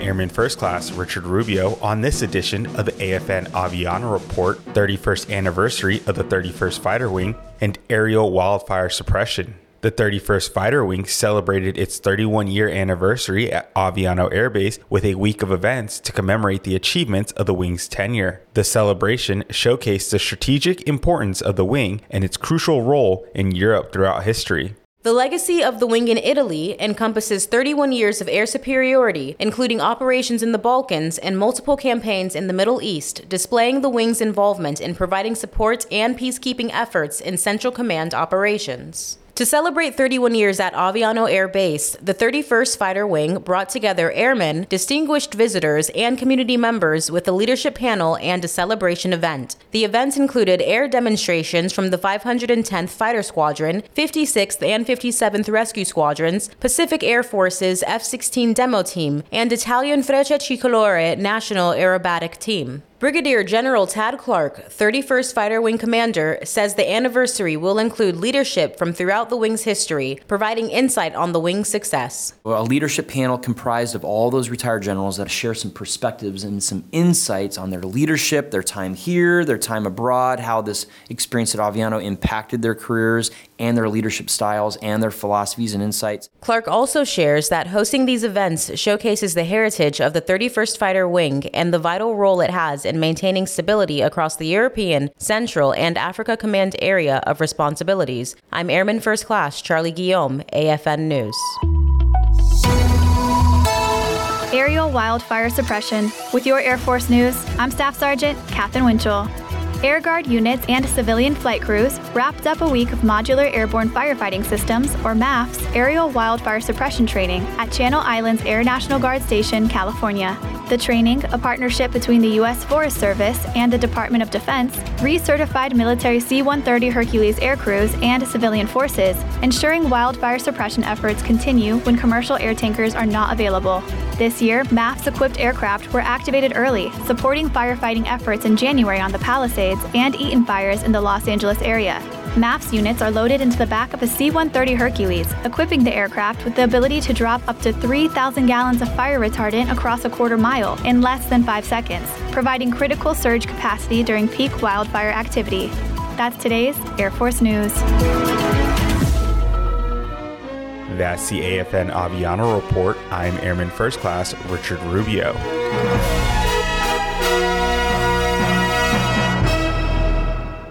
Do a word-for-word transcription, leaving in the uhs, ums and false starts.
Airman First Class Richard Rubio on this edition of the A F N Aviano Report, thirty-first anniversary of the thirty-first Fighter Wing, and aerial wildfire suppression. The thirty-first Fighter Wing celebrated its thirty-one-year anniversary at Aviano Air Base with a week of events to commemorate the achievements of the Wing's tenure. The celebration showcased the strategic importance of the Wing and its crucial role in Europe throughout history. The legacy of the Wing in Italy encompasses thirty-one years of air superiority, including operations in the Balkans and multiple campaigns in the Middle East, displaying the Wing's involvement in providing support and peacekeeping efforts in Central Command operations. To celebrate thirty-one years at Aviano Air Base, the thirty-first Fighter Wing brought together airmen, distinguished visitors, and community members with a leadership panel and a celebration event. The event included air demonstrations from the five hundred tenth Fighter Squadron, fifty-sixth and fifty-seventh Rescue Squadrons, Pacific Air Force's F sixteen Demo Team, and Italian Freccia Tricolore National Aerobatic Team. Brigadier General Tad Clark, thirty-first Fighter Wing Commander, says the anniversary will include leadership from throughout the Wing's history, providing insight on the Wing's success. Well, a leadership panel comprised of all those retired generals that share some perspectives and some insights on their leadership, their time here, their time abroad, how this experience at Aviano impacted their careers and their leadership styles and their philosophies and insights. Clark also shares that hosting these events showcases the heritage of the thirty-first Fighter Wing and the vital role it has in maintaining stability across the European, Central, and Africa Command area of responsibilities. I'm Airman First Class Charlie Guillaume, A F N News. Aerial wildfire suppression. With your Air Force News, I'm Staff Sergeant Katherine Winchell. Air Guard units and civilian flight crews wrapped up a week of Modular Airborne Firefighting Systems, or M A F S, aerial wildfire suppression training at Channel Islands Air National Guard Station, California. The training, a partnership between the U S Forest Service and the Department of Defense, recertified military C one thirty Hercules air crews and civilian forces, ensuring wildfire suppression efforts continue when commercial air tankers are not available. This year, M A F S-equipped aircraft were activated early, supporting firefighting efforts in January on the Palisades and Eaton fires in the Los Angeles area. M A F S units are loaded into the back of a C one thirty Hercules, equipping the aircraft with the ability to drop up to three thousand gallons of fire retardant across a quarter mile in less than five seconds, providing critical surge capacity during peak wildfire activity. That's today's Air Force News. That's the A F N Aviano Report. I'm Airman First Class Richard Rubio.